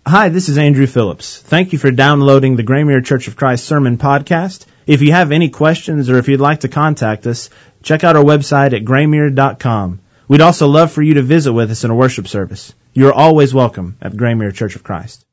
Hi, this is Andrew Phillips. Thank you for downloading the Graymere Church of Christ Sermon Podcast. If you have any questions or if you'd like to contact us, check out our website at graymere.com. We'd also love for you to visit with us in a worship service. You are always welcome at Graymere Church of Christ.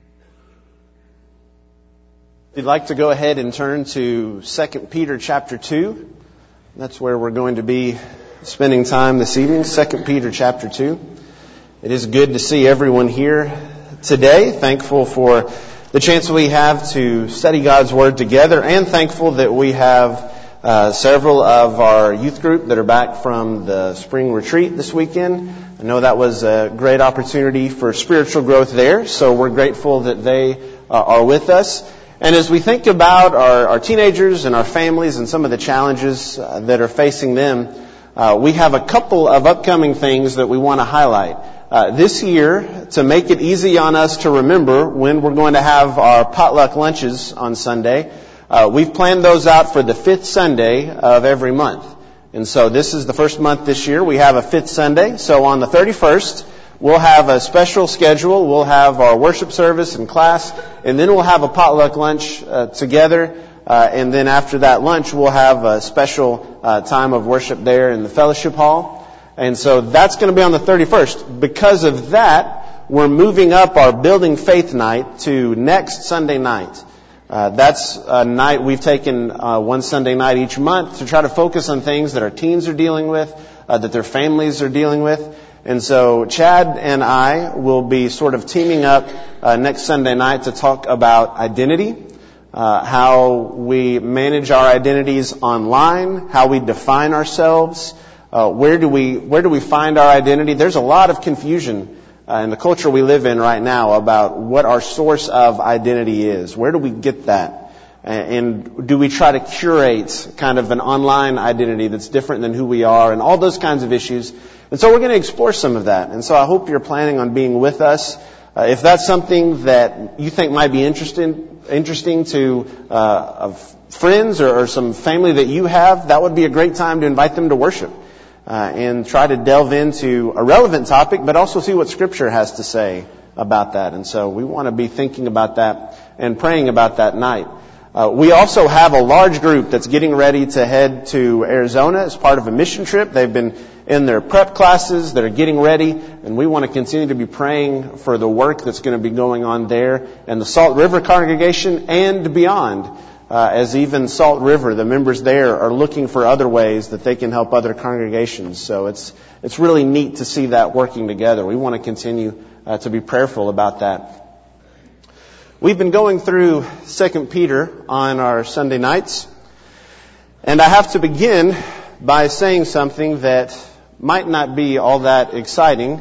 If you'd like to go ahead and turn to 2 Peter chapter 2, that's where we're going to be spending time this evening, 2 Peter chapter 2. It is good to see everyone here today. Thankful for the chance we have to study God's Word together, and thankful that we have several of our youth group that are back from the spring retreat this weekend. I know that was a great opportunity for spiritual growth there, so we're grateful that they are with us. And as we think about our teenagers and our families and some of the challenges that are facing them, we have a couple of upcoming things that we want to highlight. This year, to make it easy on us to remember when we're going to have our potluck lunches on Sunday, we've planned those out for the fifth Sunday of every month. And so this is the first month this year. We have a fifth Sunday. So on the 31st, we'll have a special schedule. We'll have our worship service and class, and then we'll have a potluck lunch together. And then after that lunch, we'll have a special time of worship there in the fellowship hall. And so that's going to be on the 31st. Because of that, we're moving up our Building Faith Night to next Sunday night. That's a night we've taken one Sunday night each month to try to focus on things that our teens are dealing with, that their families are dealing with. And so Chad and I will be sort of teaming up next Sunday night to talk about identity, how we manage our identities online, how we define ourselves. Where do we find our identity? There's a lot of confusion in the culture we live in right now about what our source of identity is. Where do we get that? And do we try to curate kind of an online identity that's different than who we are, and all those kinds of issues? And so we're going to explore some of that. And so I hope you're planning on being with us. If that's something that you think might be interesting to friends or some family that you have, that would be a great time to invite them to worship. And try to delve into a relevant topic, but also see what Scripture has to say about that. And so we want to be thinking about that and praying about that night. We also have a large group that's getting ready to head to Arizona as part of a mission trip. They've been in their prep classes that are getting ready, and we want to continue to be praying for the work that's going to be going on there and the Salt River congregation and beyond. As even Salt River, the members there are looking for other ways that they can help other congregations. So it's really neat to see that working together. We want to continue to be prayerful about that. We've been going through 2 Peter on our Sunday nights. And I have to begin by saying something that might not be all that exciting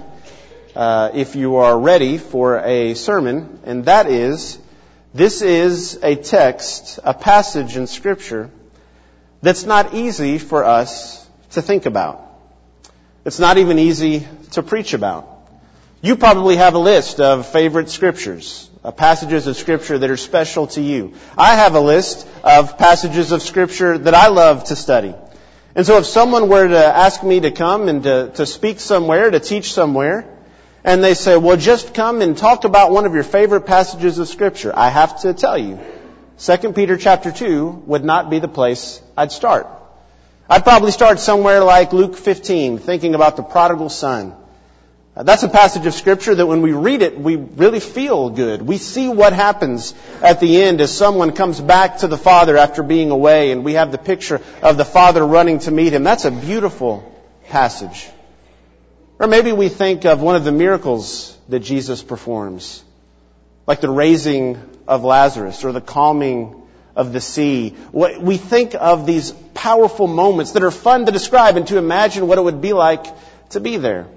if you are ready for a sermon, and that is, this is a text, a passage in Scripture that's not easy for us to think about. It's not even easy to preach about. You probably have a list of favorite Scriptures, passages of Scripture that are special to you. I have a list of passages of Scripture that I love to study. And so if someone were to ask me to come and to speak somewhere, to teach somewhere, and they say, well, just come and talk about one of your favorite passages of Scripture, I have to tell you, 2 Peter chapter 2 would not be the place I'd start. I'd probably start somewhere like Luke 15, thinking about the prodigal son. That's a passage of Scripture that when we read it, we really feel good. We see what happens at the end as someone comes back to the Father after being away, and we have the picture of the Father running to meet him. That's a beautiful passage. Or maybe we think of one of the miracles that Jesus performs, like the raising of Lazarus or the calming of the sea. We think of these powerful moments that are fun to describe and to imagine what it would be like to be there.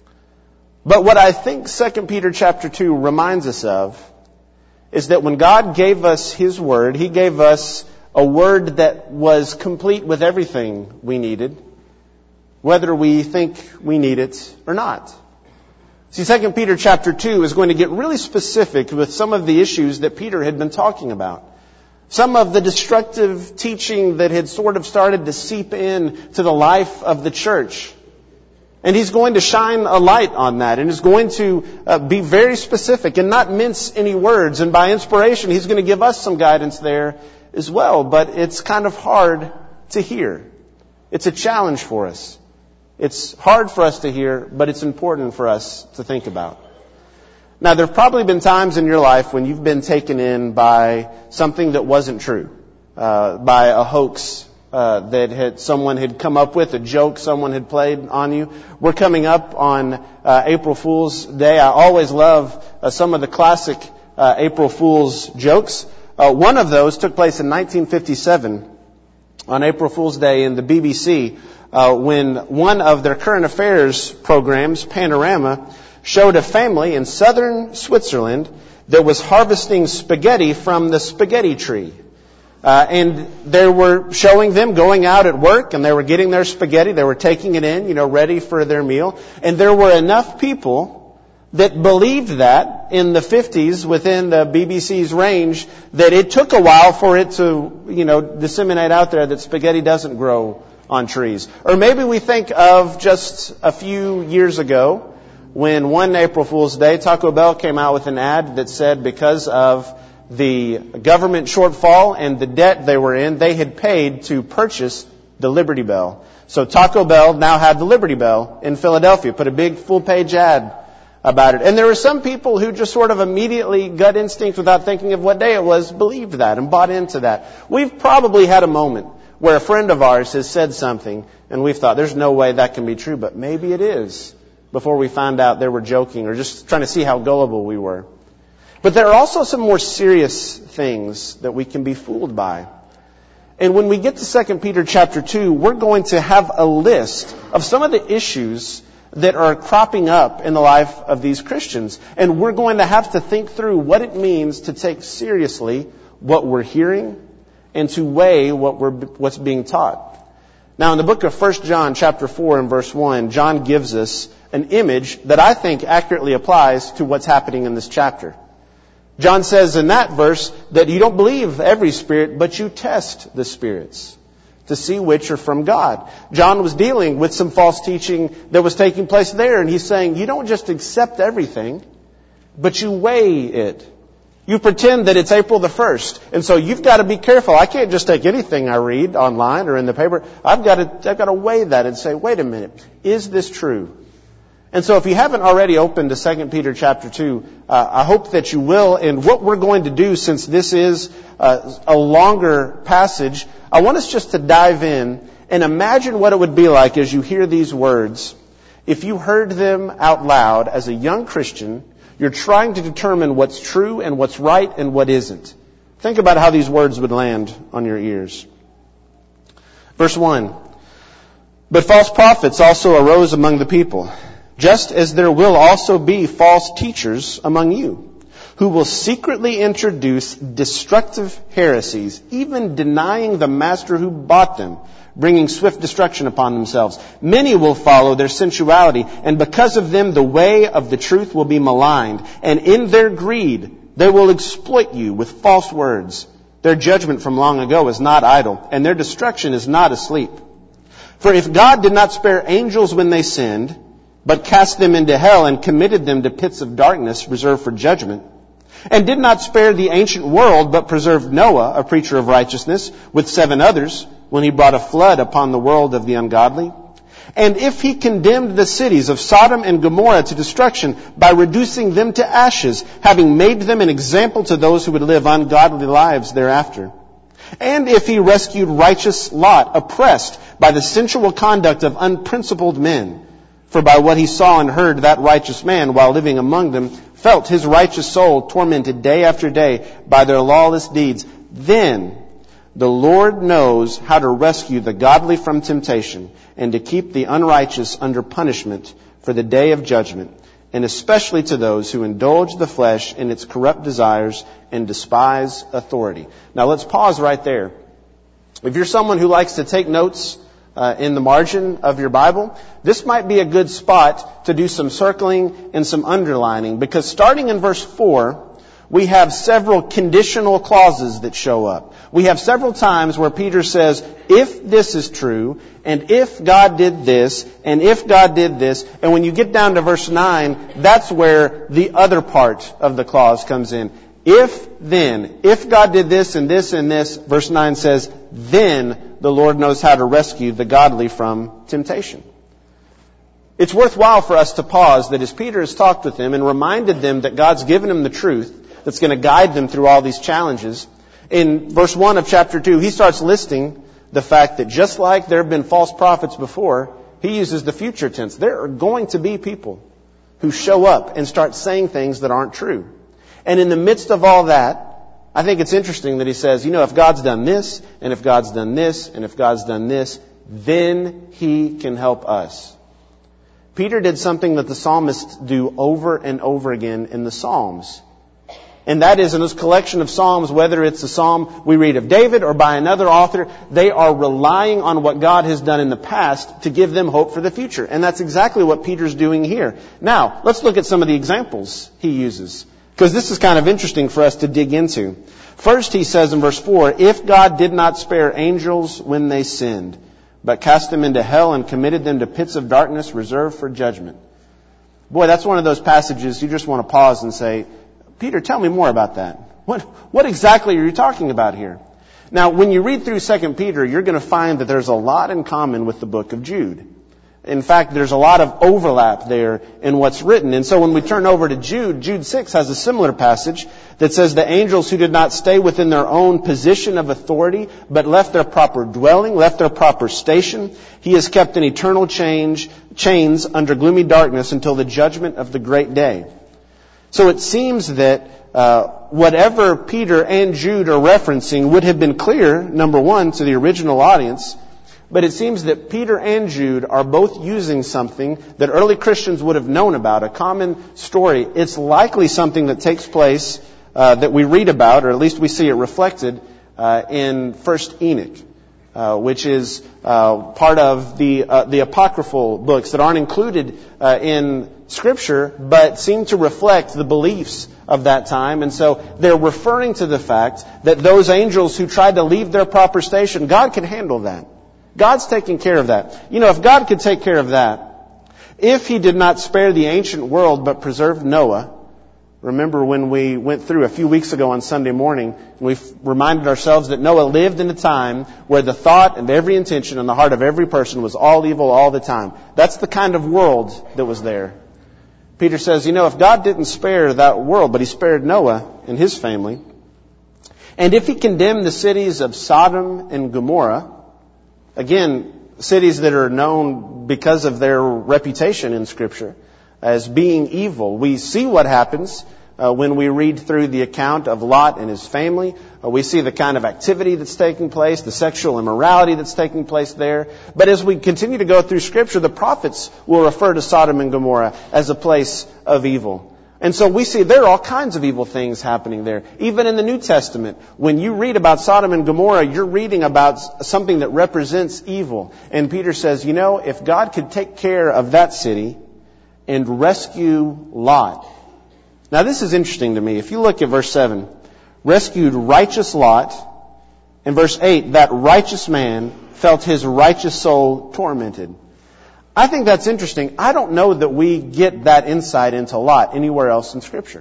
But what I think 2 Peter chapter 2 reminds us of is that when God gave us His Word, He gave us a Word that was complete with everything we needed, whether we think we need it or not. See, 2 Peter chapter 2 is going to get really specific with some of the issues that Peter had been talking about. Some of the destructive teaching that had sort of started to seep in to the life of the church. And He's going to shine a light on that, and is going to be very specific and not mince any words. And by inspiration, He's going to give us some guidance there as well. But it's kind of hard to hear. It's a challenge for us. It's hard for us to hear, but it's important for us to think about. Now, there have probably been times in your life when you've been taken in by something that wasn't true, by a hoax that someone had come up with, a joke someone had played on you. We're coming up on April Fool's Day. I always love some of the classic April Fool's jokes. One of those took place in 1957 on April Fool's Day in the BBC when one of their current affairs programs, Panorama, showed a family in southern Switzerland that was harvesting spaghetti from the spaghetti tree. And they were showing them going out at work, and they were getting their spaghetti. They were taking it in, ready for their meal. And there were enough people that believed that in the 50s within the BBC's range that it took a while for it to, disseminate out there that spaghetti doesn't grow on trees. Or maybe we think of just a few years ago when one April Fool's Day, Taco Bell came out with an ad that said because of the government shortfall and the debt they were in, they had paid to purchase the Liberty Bell. So Taco Bell now had the Liberty Bell in Philadelphia, put a big full-page ad about it. And there were some people who just sort of immediately, gut instinct, without thinking of what day it was, believed that and bought into that. We've probably had a moment where a friend of ours has said something and we've thought, there's no way that can be true, but maybe it is, before we found out they were joking or just trying to see how gullible we were. But there are also some more serious things that we can be fooled by. And when we get to 2 Peter chapter 2, we're going to have a list of some of the issues that are cropping up in the life of these Christians. And we're going to have to think through what it means to take seriously what we're hearing and to weigh what's being taught. Now, in the book of 1 John chapter 4 and verse 1, John gives us an image that I think accurately applies to what's happening in this chapter. John says in that verse that you don't believe every spirit, but you test the spirits to see which are from God. John was dealing with some false teaching that was taking place there, and he's saying you don't just accept everything, but you weigh it. You pretend that it's April the 1st, and so you've got to be careful. I can't just take anything I read online or in the paper. I've got to weigh that and say, wait a minute, is this true? And so if you haven't already opened to 2 Peter chapter 2, I hope that you will. And what we're going to do, since this is a longer passage, I want us just to dive in and imagine what it would be like as you hear these words. If you heard them out loud as a young Christian, you're trying to determine what's true and what's right and what isn't. Think about how these words would land on your ears. Verse 1. But false prophets also arose among the people, just as there will also be false teachers among you, who will secretly introduce destructive heresies, even denying the master who bought them, bringing swift destruction upon themselves. Many will follow their sensuality, and because of them the way of the truth will be maligned. And in their greed they will exploit you with false words. Their judgment from long ago is not idle, and their destruction is not asleep. For if God did not spare angels when they sinned, but cast them into hell and committed them to pits of darkness reserved for judgment, and did not spare the ancient world, but preserved Noah, a preacher of righteousness, with 7 others, when he brought a flood upon the world of the ungodly. And if he condemned the cities of Sodom and Gomorrah to destruction by reducing them to ashes, having made them an example to those who would live ungodly lives thereafter. And if he rescued righteous Lot, oppressed by the sensual conduct of unprincipled men, for by what he saw and heard, that righteous man, while living among them, felt his righteous soul tormented day after day by their lawless deeds, then the Lord knows how to rescue the godly from temptation and to keep the unrighteous under punishment for the day of judgment, and especially to those who indulge the flesh in its corrupt desires and despise authority. Now let's pause right there. If you're someone who likes to take notes in the margin of your Bible, this might be a good spot to do some circling and some underlining, because starting in verse 4, we have several conditional clauses that show up. We have several times where Peter says, if this is true, and if God did this, and if God did this, and when you get down to verse 9, that's where the other part of the clause comes in. If God did this and this and this, verse 9 says, then the Lord knows how to rescue the godly from temptation. It's worthwhile for us to pause that as Peter has talked with them and reminded them that God's given them the truth that's going to guide them through all these challenges, in verse 1 of chapter 2, he starts listing the fact that just like there have been false prophets before, he uses the future tense. There are going to be people who show up and start saying things that aren't true. And in the midst of all that, I think it's interesting that he says, if God's done this, and if God's done this, and if God's done this, then he can help us. Peter did something that the psalmists do over and over again in the Psalms. And that is in this collection of Psalms, whether it's a psalm we read of David or by another author, they are relying on what God has done in the past to give them hope for the future. And that's exactly what Peter's doing here. Now, let's look at some of the examples he uses, because this is kind of interesting for us to dig into. First, he says in verse 4, if God did not spare angels when they sinned, but cast them into hell and committed them to pits of darkness reserved for judgment. Boy, that's one of those passages you just want to pause and say, Peter, tell me more about that. What exactly are you talking about here? Now, when you read through 2 Peter, you're going to find that there's a lot in common with the book of Jude. In fact, there's a lot of overlap there in what's written. And so when we turn over to Jude 6 has a similar passage that says the angels who did not stay within their own position of authority, but left their proper dwelling, left their proper station, he has kept in eternal chains under gloomy darkness until the judgment of the great day. So it seems that whatever Peter and Jude are referencing would have been clear, number one, to the original audience. But it seems that Peter and Jude are both using something that early Christians would have known about, a common story. It's likely something that takes place that we read about, or at least we see it reflected in 1 Enoch, which is part of the apocryphal books that aren't included in Scripture, but seem to reflect the beliefs of that time. And so they're referring to the fact that those angels who tried to leave their proper station, God can handle that. God's taking care of that. If God could take care of that, if He did not spare the ancient world but preserved Noah, remember when we went through a few weeks ago on Sunday morning, and we reminded ourselves that Noah lived in a time where the thought and every intention in the heart of every person was all evil all the time. That's the kind of world that was there. Peter says, if God didn't spare that world, but He spared Noah and his family, and if He condemned the cities of Sodom and Gomorrah, again, cities that are known because of their reputation in Scripture as being evil. We see what happens when we read through the account of Lot and his family. We see the kind of activity that's taking place, the sexual immorality that's taking place there. But as we continue to go through Scripture, the prophets will refer to Sodom and Gomorrah as a place of evil. And so we see there are all kinds of evil things happening there. Even in the New Testament, when you read about Sodom and Gomorrah, you're reading about something that represents evil. And Peter says, if God could take care of that city and rescue Lot. Now this is interesting to me. If you look at verse 7, rescued righteous Lot. In verse 8, that righteous man felt his righteous soul tormented. I think that's interesting. I don't know that we get that insight into Lot anywhere else in Scripture.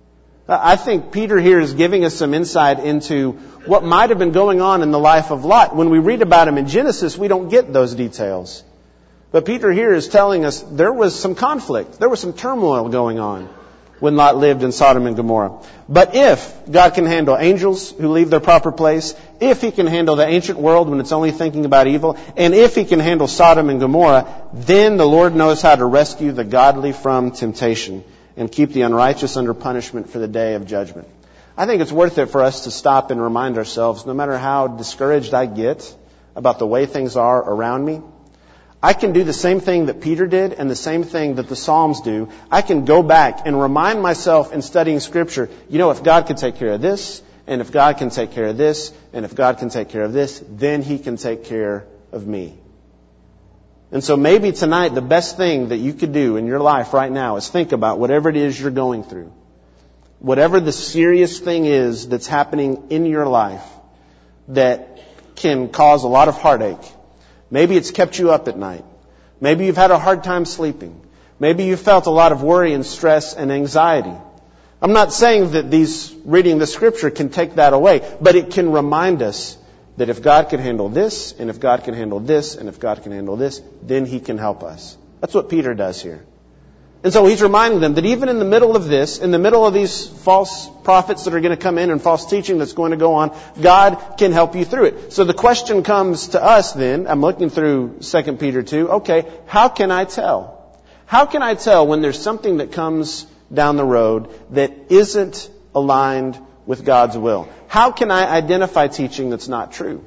I think Peter here is giving us some insight into what might have been going on in the life of Lot. When we read about him in Genesis, we don't get those details. But Peter here is telling us there was some conflict. There was some turmoil going on when Lot lived in Sodom and Gomorrah. But if God can handle angels who leave their proper place, if He can handle the ancient world when it's only thinking about evil, and if He can handle Sodom and Gomorrah, then the Lord knows how to rescue the godly from temptation and keep the unrighteous under punishment for the day of judgment. I think it's worth it for us to stop and remind ourselves, no matter how discouraged I get about the way things are around me, I can do the same thing that Peter did and the same thing that the Psalms do. I can go back and remind myself in studying Scripture, if God can take care of this, and if God can take care of this, and if God can take care of this, then He can take care of me. And so maybe tonight the best thing that you could do in your life right now is think about whatever it is you're going through. whatever the serious thing is that's happening in your life that can cause a lot of heartache. Maybe it's kept you up at night. Maybe you've had a hard time sleeping. Maybe you felt a lot of worry and stress and anxiety. I'm not saying that reading the Scripture can take that away, but it can remind us that if God can handle this, and if God can handle this, and if God can handle this, then He can help us. That's what Peter does here. And so he's reminding them that even in the middle of this, in the middle of these false prophets that are going to come in and false teaching that's going to go on, God can help you through it. So the question comes to us then, I'm looking through 2 Peter 2, okay, how can I tell? How can I tell when there's something that comes down the road that isn't aligned with God's will? How can I identify teaching that's not true?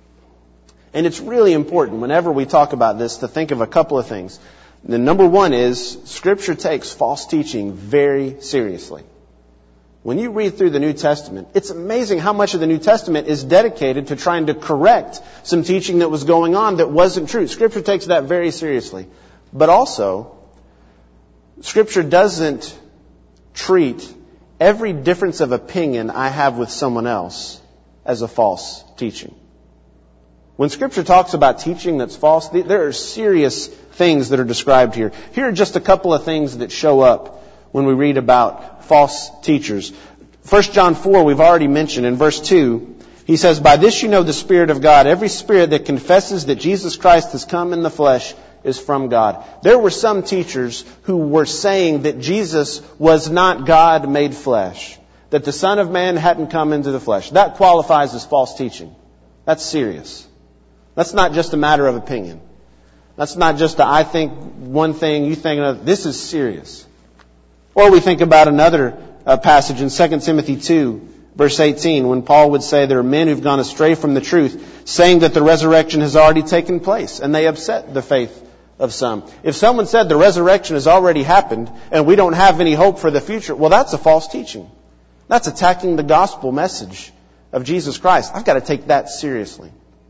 And it's really important whenever we talk about this to think of a couple of things. The number one is, Scripture takes false teaching very seriously. When you read through the New Testament, it's amazing how much of the New Testament is dedicated to trying to correct some teaching that was going on that wasn't true. Scripture takes that very seriously. But also, Scripture doesn't treat every difference of opinion I have with someone else as a false teaching. When Scripture talks about teaching that's false, there are serious things that are described here. Here are just a couple of things that show up when we read about false teachers. 1 John 4, we've already mentioned. In verse 2, he says, "By this you know the Spirit of God. Every spirit that confesses that Jesus Christ has come in the flesh is from God." There were some teachers who were saying that Jesus was not God made flesh, that the Son of Man hadn't come into the flesh. That qualifies as false teaching. That's serious. That's not just a matter of opinion. That's not just I think one thing, you think another. This is serious. Or we think about another passage in 2 Timothy 2, verse 18, when Paul would say there are men who've gone astray from the truth, saying that the resurrection has already taken place, and they upset the faith of some. If someone said the resurrection has already happened, and we don't have any hope for the future, well, that's a false teaching. That's attacking the gospel message of Jesus Christ. I've got to take that seriously.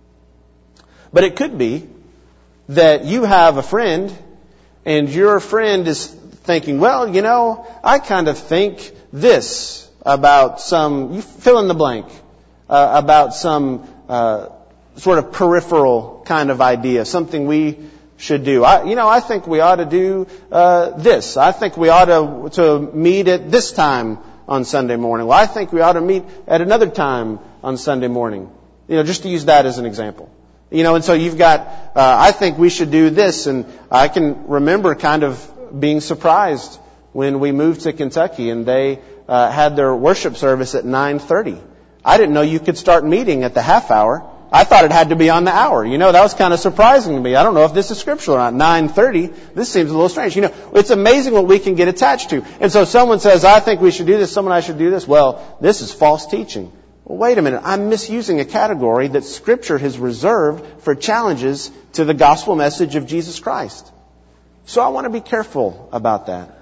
But it could be that you have a friend, and your friend is thinking, well, you know, I kind of think this about you fill in the blank, about some sort of peripheral kind of idea, something we should do. I think we ought to do this. I think we ought to meet at this time on Sunday morning. Well, I think we ought to meet at another time on Sunday morning. Just to use that as an example. And so you've got, I think we should do this. And I can remember kind of being surprised when we moved to Kentucky and they had their worship service at 9:30. I didn't know you could start meeting at the half hour. I thought it had to be on the hour. That was kind of surprising to me. I don't know if this is scriptural or not. 9:30, this seems a little strange. It's amazing what we can get attached to. And so someone says, I think we should do this, I should do this. Well, this is false teaching. Well, wait a minute. I'm misusing a category that Scripture has reserved for challenges to the gospel message of Jesus Christ. So I want to be careful about that.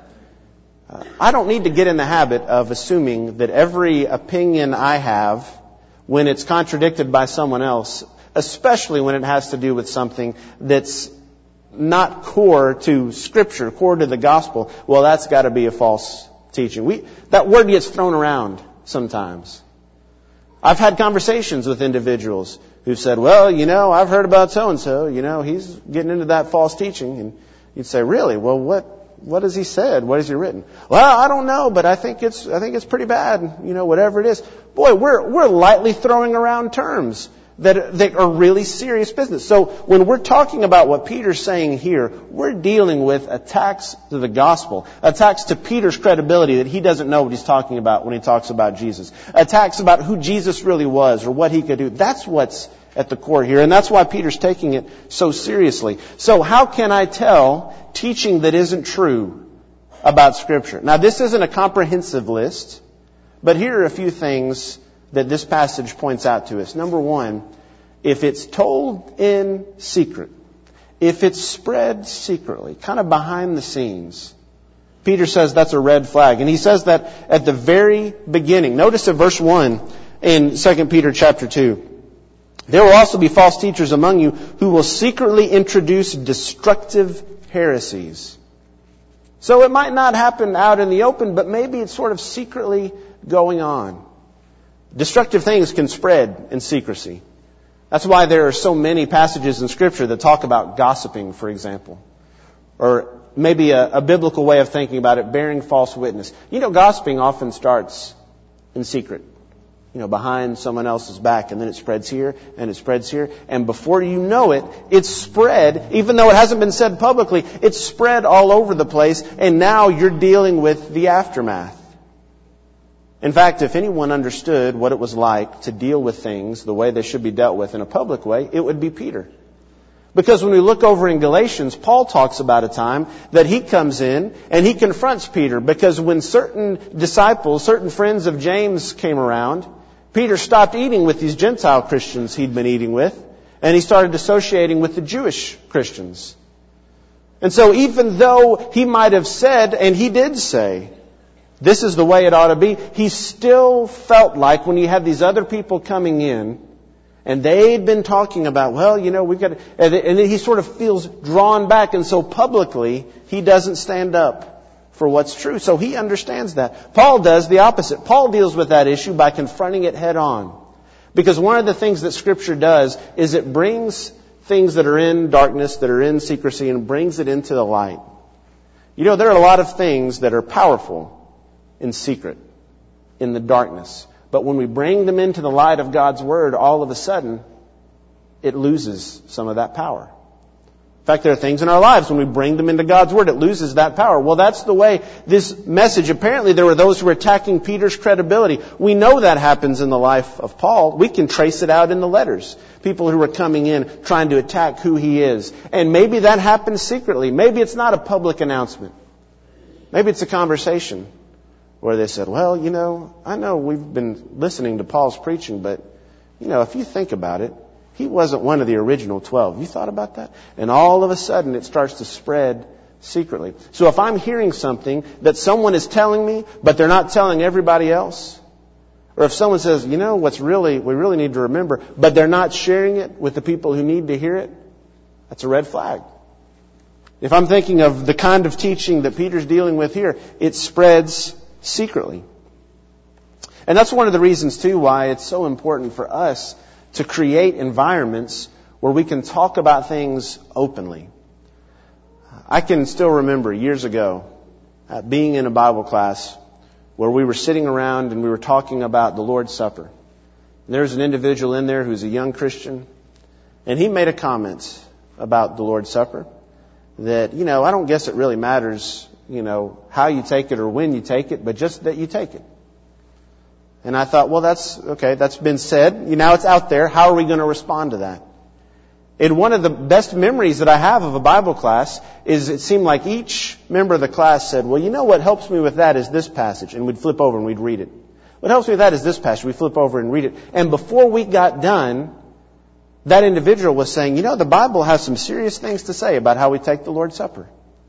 I don't need to get in the habit of assuming that every opinion I have, when it's contradicted by someone else, especially when it has to do with something that's not core to Scripture, core to the gospel, well, that's got to be a false teaching. That word gets thrown around sometimes. I've had conversations with individuals who've said, well, I've heard about so-and-so, he's getting into that false teaching. And you'd say, really? Well, what has he said? What has he written? Well, I don't know, but I think it's pretty bad, whatever it is. Boy, we're lightly throwing around terms that are really serious business. So when we're talking about what Peter's saying here, we're dealing with attacks to the gospel, attacks to Peter's credibility that he doesn't know what he's talking about when he talks about Jesus, attacks about who Jesus really was or what he could do. That's what's at the core here, and that's why Peter's taking it so seriously. So how can I tell teaching that isn't true about Scripture? Now, this isn't a comprehensive list, but here are a few things that this passage points out to us. Number one, if it's told in secret, if it's spread secretly, kind of behind the scenes, Peter says that's a red flag. And he says that at the very beginning. Notice in verse 1 in 2 Peter chapter 2. There will also be false teachers among you who will secretly introduce destructive heresies. So it might not happen out in the open, but maybe it's sort of secretly going on. Destructive things can spread in secrecy. That's why there are so many passages in Scripture that talk about gossiping, for example. Or maybe a biblical way of thinking about it, bearing false witness. You know, gossiping often starts in secret. You know, behind someone else's back, and then it spreads here, and it spreads here. And before you know it, it's spread, even though it hasn't been said publicly, it's spread all over the place, and now you're dealing with the aftermath. In fact, if anyone understood what it was like to deal with things the way they should be dealt with in a public way, it would be Peter. Because when we look over in Galatians, Paul talks about a time that he comes in and he confronts Peter, because when certain disciples, certain friends of James came around, Peter stopped eating with these Gentile Christians he'd been eating with, and he started associating with the Jewish Christians. And so even though he might have said, and he did say, this is the way it ought to be, he still felt like when you had these other people coming in, and they'd been talking about, well, you know, we've got to, and then he sort of feels drawn back, and so publicly he doesn't stand up for what's true. So he understands that. Paul does the opposite. Paul deals with that issue by confronting it head on. Because one of the things that Scripture does is it brings things that are in darkness, that are in secrecy, and brings it into the light. You know, there are a lot of things that are powerful in secret, in the darkness. But when we bring them into the light of God's Word, all of a sudden, it loses some of that power. In fact, there are things in our lives, when we bring them into God's Word, it loses that power. Well, that's the way this message, apparently there were those who were attacking Peter's credibility. We know that happens in the life of Paul. We can trace it out in the letters. People who are coming in, trying to attack who he is. And maybe that happens secretly. Maybe it's not a public announcement. Maybe it's a conversation where they said, well, you know, I know we've been listening to Paul's preaching, but, you know, if you think about it, he wasn't one of the original 12. You thought about that? And all of a sudden it starts to spread secretly. So if I'm hearing something that someone is telling me, but they're not telling everybody else, or if someone says, you know, we really need to remember, but they're not sharing it with the people who need to hear it, that's a red flag. If I'm thinking of the kind of teaching that Peter's dealing with here, it spreads secretly. And that's one of the reasons, too, why it's so important for us to create environments where we can talk about things openly. I can still remember years ago being in a Bible class where we were sitting around and we were talking about the Lord's Supper. And there's an individual in there who's a young Christian, and he made a comment about the Lord's Supper that, you know, I don't guess it really matters, you know, how you take it or when you take it, but just that you take it. And I thought, well, that's okay. That's been said. Now it's out there. How are we going to respond to that? And one of the best memories that I have of a Bible class is it seemed like each member of the class said, well, you know what helps me with that is this passage. And we'd flip over and we'd read it. What helps me with that is this passage. We flip over and read it. And before we got done, that individual was saying, you know, the Bible has some serious things to say about how we take the Lord's Supper.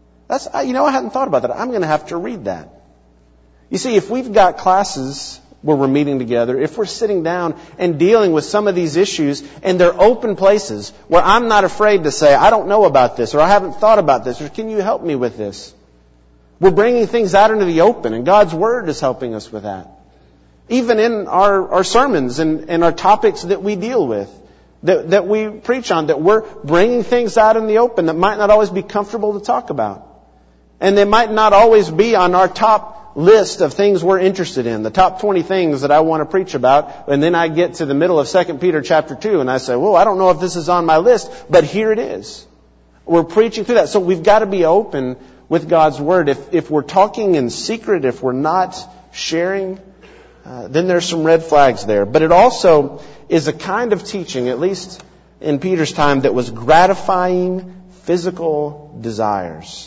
I hadn't thought about that. I'm going to have to read that. You see, if we've got classes where we're meeting together, if we're sitting down and dealing with some of these issues, and they're open places where I'm not afraid to say, I don't know about this, or I haven't thought about this, or can you help me with this? We're bringing things out into the open, and God's Word is helping us with that. Even in our sermons and our topics that we deal with, that we preach on, that we're bringing things out in the open that might not always be comfortable to talk about. And they might not always be on our top list of things we're interested in, the top 20 things that I want to preach about, and then I get to the middle of 2 Peter chapter 2 and I say, well, I don't know if this is on my list, but here it is. We're preaching through that. So we've got to be open with God's Word. If we're talking in secret, if we're not sharing, then there's some red flags there. But it also is a kind of teaching, at least in Peter's time, that was gratifying physical desires.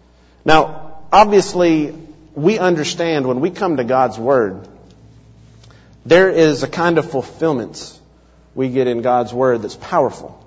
Now, obviously, we understand when we come to God's Word, there is a kind of fulfillment we get in God's Word that's powerful,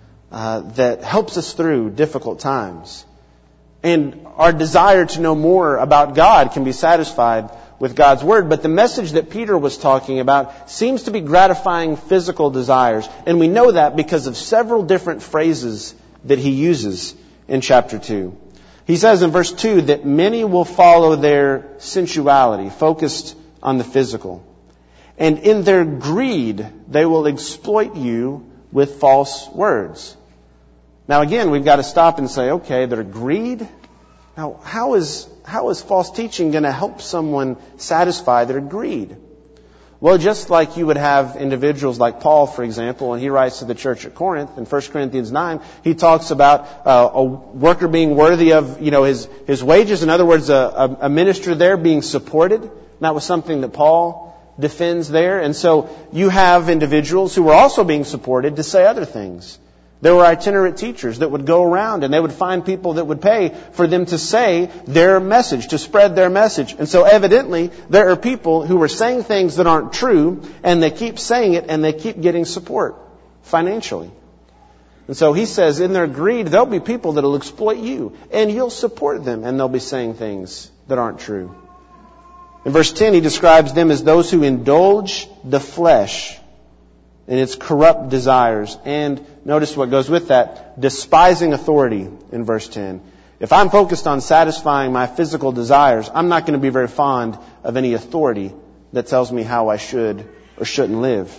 that helps us through difficult times. And our desire to know more about God can be satisfied with God's Word. But the message that Peter was talking about seems to be gratifying physical desires. And we know that because of several different phrases that he uses in chapter 2. He says in verse 2 that many will follow their sensuality, focused on the physical. And in their greed, they will exploit you with false words. Now again, we've got to stop and say, okay, their greed? Now, how is false teaching going to help someone satisfy their greed? Well, just like you would have individuals like Paul, for example, when he writes to the church at Corinth in 1 Corinthians 9, he talks about a worker being worthy of, his wages. In other words, a minister there being supported. That was something that Paul defends there. And so you have individuals who were also being supported to say other things. There were itinerant teachers that would go around and they would find people that would pay for them to say their message, to spread their message. And so evidently there are people who are saying things that aren't true and they keep saying it and they keep getting support financially. And so he says in their greed, there'll be people that will exploit you and you'll support them and they'll be saying things that aren't true. In verse 10, he describes them as those who indulge the flesh in its corrupt desires. And notice what goes with that, despising authority in verse 10. If I'm focused on satisfying my physical desires, I'm not going to be very fond of any authority that tells me how I should or shouldn't live.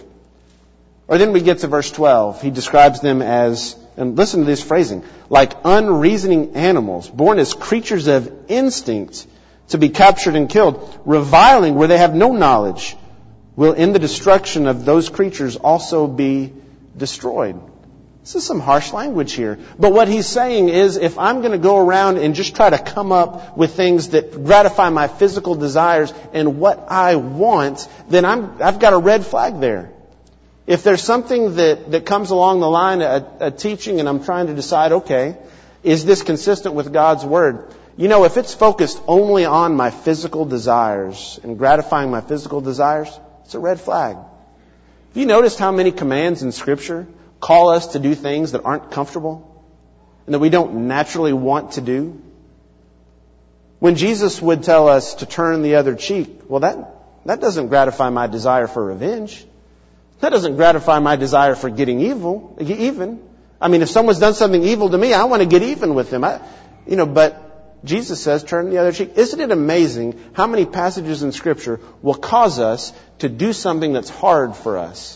Or then we get to verse 12. He describes them as, and listen to this phrasing, like unreasoning animals, born as creatures of instinct to be captured and killed, reviling where they have no knowledge, will in the destruction of those creatures also be destroyed. This is some harsh language here. But what he's saying is if I'm going to go around and just try to come up with things that gratify my physical desires and what I want, then I've got a red flag there. If there's something that comes along the line, a teaching, and I'm trying to decide, okay, is this consistent with God's Word? If it's focused only on my physical desires and gratifying my physical desires, it's a red flag. Have you noticed how many commands in Scripture call us to do things that aren't comfortable and that we don't naturally want to do? When Jesus would tell us to turn the other cheek, well, that doesn't gratify my desire for revenge. That doesn't gratify my desire for getting even. I mean, if someone's done something evil to me, I want to get even with them. But Jesus says, turn the other cheek. Isn't it amazing how many passages in Scripture will cause us to do something that's hard for us?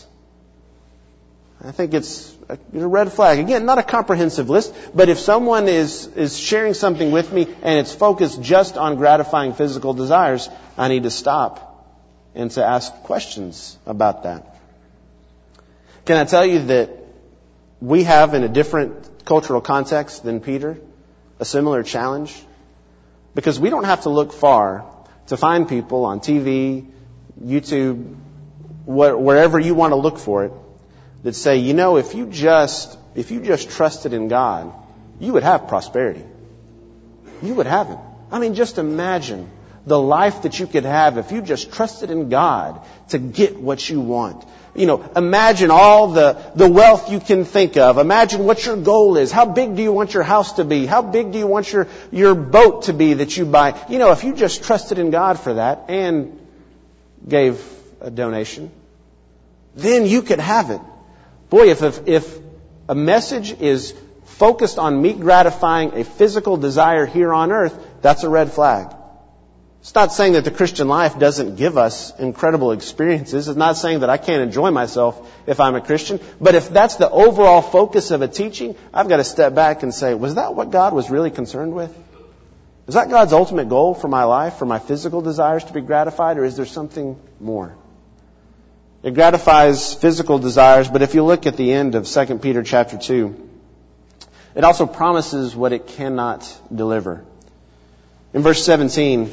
I think it's a red flag. Again, not a comprehensive list, but if someone is sharing something with me and it's focused just on gratifying physical desires, I need to stop and to ask questions about that. Can I tell you that we have, in a different cultural context than Peter, a similar challenge? Because we don't have to look far to find people on TV, YouTube, wherever you want to look for it, that say, if you just trusted in God, you would have prosperity. You would have it. I mean, just imagine the life that you could have if you just trusted in God to get what you want. Imagine all the wealth you can think of. Imagine what your goal is. How big do you want your house to be? How big do you want your boat to be that you buy? If you just trusted in God for that and gave a donation, then you could have it. Boy, if a message is focused on me gratifying a physical desire here on earth, that's a red flag. It's not saying that the Christian life doesn't give us incredible experiences. It's not saying that I can't enjoy myself if I'm a Christian. But if that's the overall focus of a teaching, I've got to step back and say, was that what God was really concerned with? Is that God's ultimate goal for my life, for my physical desires to be gratified, or is there something more? It gratifies physical desires, but if you look at the end of 2 Peter chapter 2, it also promises what it cannot deliver. In verse 17,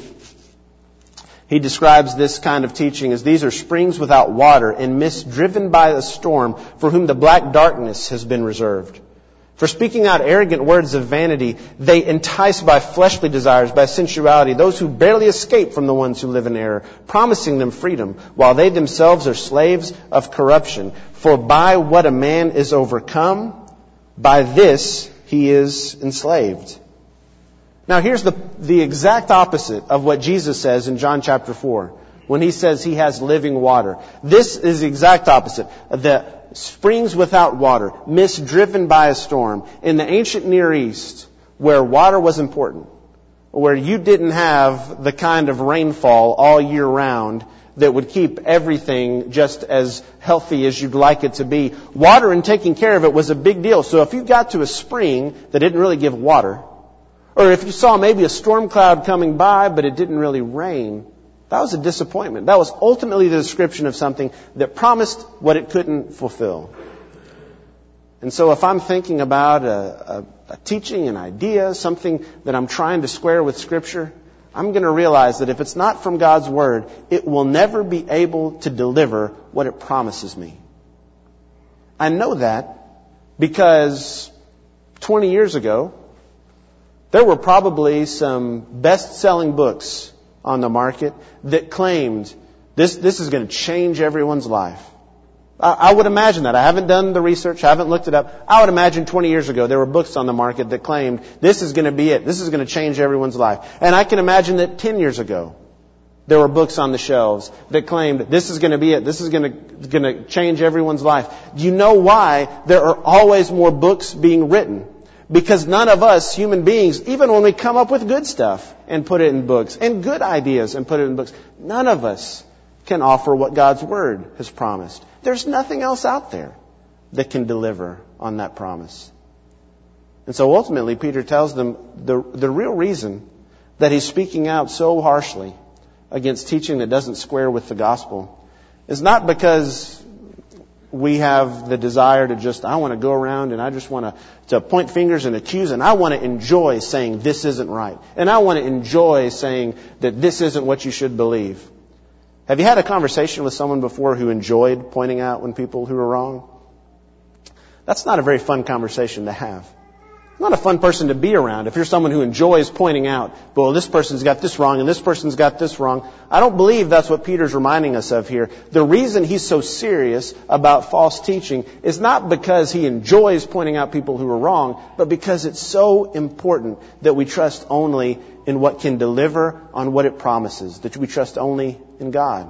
he describes this kind of teaching as these are springs without water and mist driven by a storm for whom the black darkness has been reserved. For speaking out arrogant words of vanity, they entice by fleshly desires, by sensuality, those who barely escape from the ones who live in error, promising them freedom, while they themselves are slaves of corruption. For by what a man is overcome, by this he is enslaved. Now here's the exact opposite of what Jesus says in John chapter 4, when he says he has living water. This is the exact opposite. The springs without water, mist driven by a storm. In the ancient Near East, where water was important, where you didn't have the kind of rainfall all year round that would keep everything just as healthy as you'd like it to be, water and taking care of it was a big deal. So if you got to a spring that didn't really give water, or if you saw maybe a storm cloud coming by but it didn't really rain, that was a disappointment. That was ultimately the description of something that promised what it couldn't fulfill. And so if I'm thinking about a teaching, an idea, something that I'm trying to square with Scripture, I'm going to realize that if it's not from God's Word, it will never be able to deliver what it promises me. I know that because 20 years ago, there were probably some best-selling books on the market that claimed this is going to change everyone's life. I would imagine that. I haven't done the research. I haven't looked it up. I would imagine 20 years ago there were books on the market that claimed this is going to be it. This is going to change everyone's life. And I can imagine that 10 years ago there were books on the shelves that claimed this is going to be it. This is going to change everyone's life. Do you know why there are always more books being written? Because none of us human beings, even when we come up with good stuff and put it in books, and good ideas and put it in books, none of us can offer what God's Word has promised. There's nothing else out there that can deliver on that promise. And so ultimately, Peter tells them the real reason that he's speaking out so harshly against teaching that doesn't square with the gospel is not because we have the desire to I want to go around and I just want to point fingers and accuse, and I want to enjoy saying this isn't right. And I want to enjoy saying that this isn't what you should believe. Have you had a conversation with someone before who enjoyed pointing out when people who are wrong? That's not a very fun conversation to have. It's not a fun person to be around if you're someone who enjoys pointing out, well, this person's got this wrong and this person's got this wrong. I don't believe that's what Peter's reminding us of here. The reason he's so serious about false teaching is not because he enjoys pointing out people who are wrong, but because it's so important that we trust only in what can deliver on what it promises, that we trust only in God.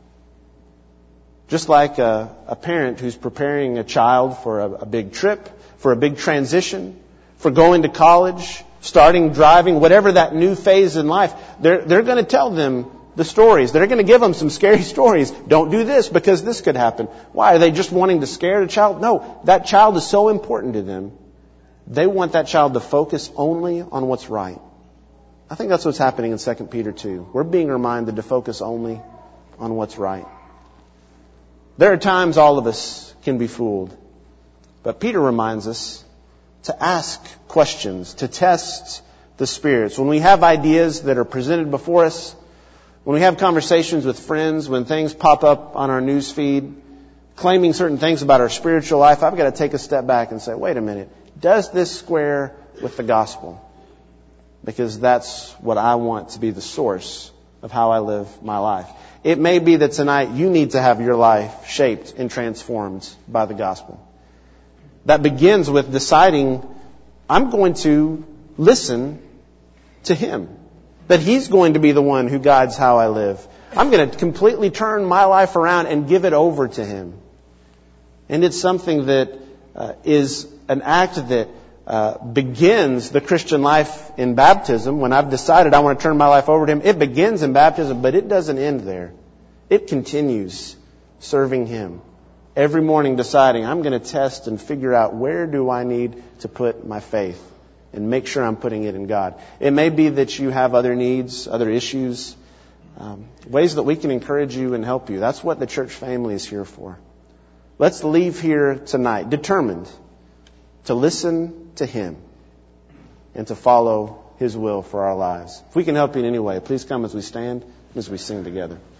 Just like a parent who's preparing a child for a big trip, for a big transition, for going to college, starting driving, whatever that new phase in life, they're going to tell them the stories. They're going to give them some scary stories. Don't do this because this could happen. Why? Are they just wanting to scare the child? No, that child is so important to them. They want that child to focus only on what's right. I think that's what's happening in 2 Peter 2. We're being reminded to focus only on what's right. There are times all of us can be fooled. But Peter reminds us to ask questions, to test the spirits. When we have ideas that are presented before us, when we have conversations with friends, when things pop up on our news feed, claiming certain things about our spiritual life, I've got to take a step back and say, wait a minute, does this square with the gospel? Because that's what I want to be the source of how I live my life. It may be that tonight you need to have your life shaped and transformed by the gospel. That begins with deciding, I'm going to listen to Him. That He's going to be the one who guides how I live. I'm going to completely turn my life around and give it over to Him. And it's something that is an act that begins the Christian life in baptism. When I've decided I want to turn my life over to Him, it begins in baptism, but it doesn't end there. It continues serving Him. Every morning deciding, I'm going to test and figure out where do I need to put my faith and make sure I'm putting it in God. It may be that you have other needs, other issues, ways that we can encourage you and help you. That's what the church family is here for. Let's leave here tonight determined to listen to Him and to follow His will for our lives. If we can help you in any way, please come as we stand, as we sing together.